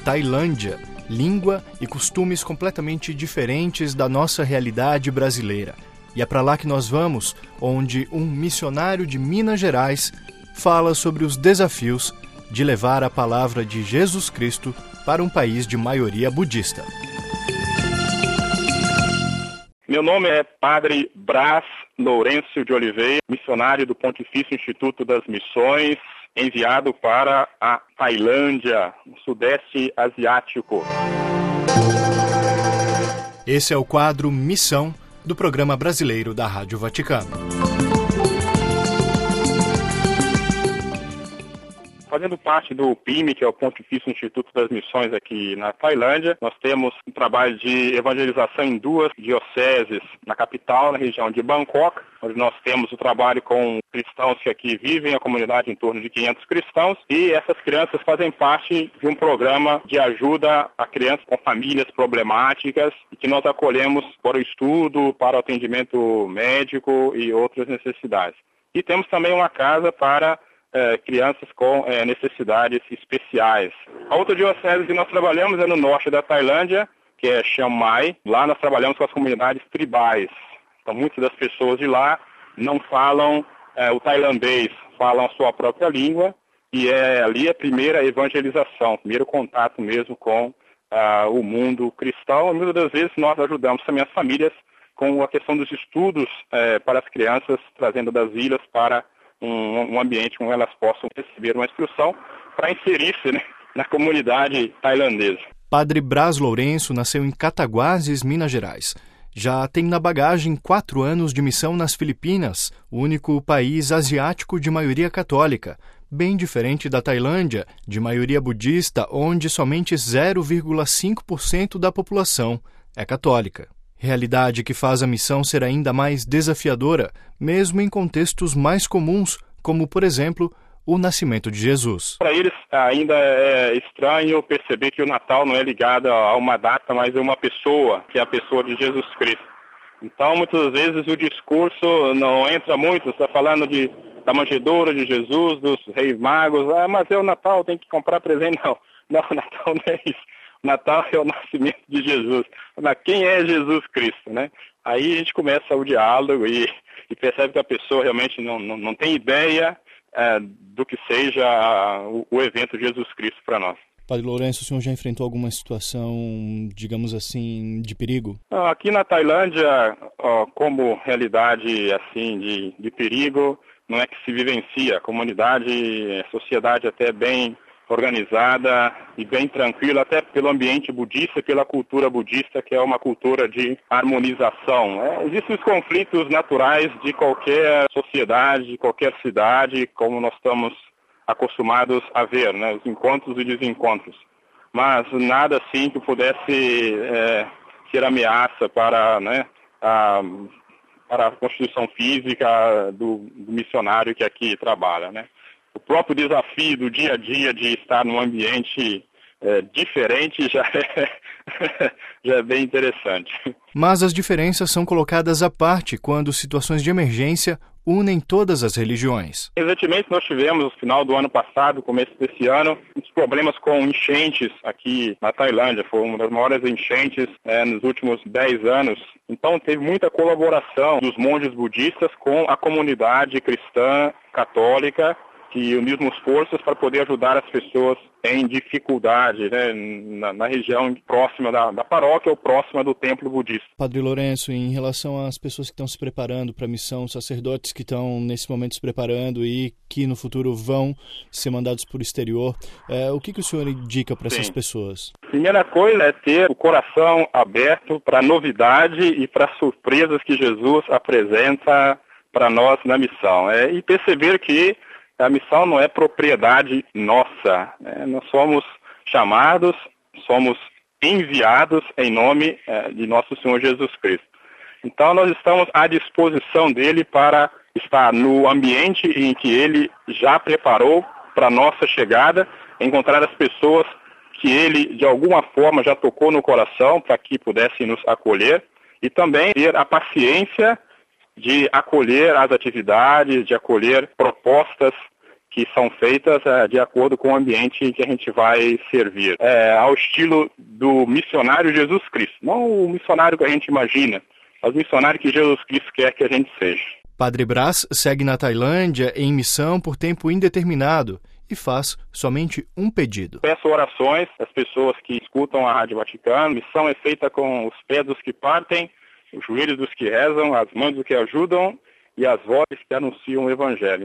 Tailândia, língua e costumes completamente diferentes da nossa realidade brasileira. E é para lá que nós vamos, onde um missionário de Minas Gerais fala sobre os desafios de levar a palavra de Jesus Cristo para um país de maioria budista. Meu nome é Padre Brás Lourenço de Oliveira, missionário do Pontifício Instituto das Missões, enviado para a Tailândia, no Sudeste Asiático. Esse é o quadro Missão do Programa Brasileiro da Rádio Vaticano. Fazendo parte do PIMI, que é o Pontifício Instituto das Missões aqui na Tailândia, nós temos um trabalho de evangelização em 2 dioceses, na capital, na região de Bangkok, onde nós temos o trabalho com cristãos que aqui vivem, a comunidade em torno de 500 cristãos, e essas crianças fazem parte de um programa de ajuda a crianças com famílias problemáticas, e que nós acolhemos para o estudo, para o atendimento médico e outras necessidades. E temos também uma casa para crianças com necessidades especiais. A outra diocese que nós trabalhamos é no norte da Tailândia, que é Chiang Mai. Lá nós trabalhamos com as comunidades tribais. Então, muitas das pessoas de lá não falam o tailandês, falam a sua própria língua, e ali a primeira evangelização, o primeiro contato mesmo com o mundo cristão. E muitas das vezes nós ajudamos também as famílias com a questão dos estudos para as crianças, trazendo das ilhas para um ambiente onde elas possam receber uma instrução para inserir-se, na comunidade tailandesa. Padre Brás Lourenço nasceu em Cataguases, Minas Gerais. Já tem na bagagem 4 anos de missão nas Filipinas, o único país asiático de maioria católica, bem diferente da Tailândia, de maioria budista, onde somente 0,5% da população é católica. Realidade que faz a missão ser ainda mais desafiadora, mesmo em contextos mais comuns, como, por exemplo, o nascimento de Jesus. Para eles ainda é estranho perceber que o Natal não é ligado a uma data, mas a uma pessoa, que é a pessoa de Jesus Cristo. Então, muitas vezes o discurso não entra muito, está falando da manjedoura de Jesus, dos reis magos, mas é o Natal, tem que comprar presente. Não, o Natal não é isso. Natal é o nascimento de Jesus. Mas quem é Jesus Cristo, Aí a gente começa o diálogo e percebe que a pessoa realmente não tem ideia do que seja o evento de Jesus Cristo para nós. Padre Lourenço, o senhor já enfrentou alguma situação, digamos assim, de perigo? Aqui na Tailândia, como realidade assim de perigo, não é que se vivencia. A comunidade, a sociedade até bem organizada e bem tranquila, até pelo ambiente budista, pela cultura budista, que é uma cultura de harmonização. Existem os conflitos naturais de qualquer sociedade, de qualquer cidade, como nós estamos acostumados a ver, os encontros e desencontros. Mas nada assim que pudesse ser ameaça para a constituição física do missionário que aqui trabalha, O próprio desafio do dia a dia de estar num ambiente diferente já é bem interessante. Mas as diferenças são colocadas à parte quando situações de emergência unem todas as religiões. Recentemente nós tivemos, no final do ano passado, começo desse ano, uns problemas com enchentes aqui na Tailândia. Foi uma das maiores enchentes nos últimos 10 anos. Então teve muita colaboração dos monges budistas com a comunidade cristã católica, que uniram esforços para poder ajudar as pessoas em dificuldade, na região próxima da paróquia ou próxima do templo budista. Padre Lourenço, em relação às pessoas que estão se preparando para a missão, sacerdotes que estão nesse momento se preparando e que no futuro vão ser mandados para o exterior, o que o senhor indica para essas pessoas? Primeira coisa é ter o coração aberto para a novidade e para as surpresas que Jesus apresenta para nós na missão. E perceber que a missão não é propriedade nossa, Nós somos chamados, somos enviados em nome de nosso Senhor Jesus Cristo. Então nós estamos à disposição dele para estar no ambiente em que ele já preparou para a nossa chegada, encontrar as pessoas que ele de alguma forma já tocou no coração para que pudessem nos acolher e também ter a paciência de acolher as atividades, de acolher propostas que são feitas de acordo com o ambiente que a gente vai servir. Ao estilo do missionário Jesus Cristo, não o missionário que a gente imagina, mas o missionário que Jesus Cristo quer que a gente seja. Padre Brás segue na Tailândia em missão por tempo indeterminado e faz somente um pedido. Peço orações às pessoas que escutam a Rádio Vaticano. A missão é feita com os pés dos que partem, os joelhos dos que rezam, as mãos dos que ajudam e as vozes que anunciam o Evangelho.